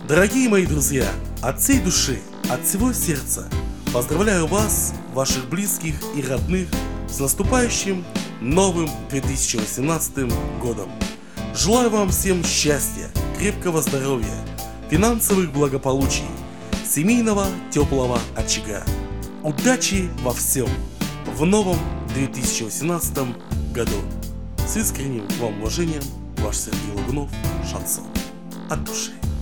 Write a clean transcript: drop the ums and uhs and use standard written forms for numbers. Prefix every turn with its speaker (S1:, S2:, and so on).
S1: Дорогие мои друзья, от всей души, от всего сердца поздравляю вас, ваших близких и родных с наступающим новым 2018 годом. Желаю вам всем счастья, крепкого здоровья, финансовых благополучий, семейного теплого очага. Удачи во всем в новом 2018 году. С искренним вам уважением, ваш Сергей Лугунов, Шансон. От души.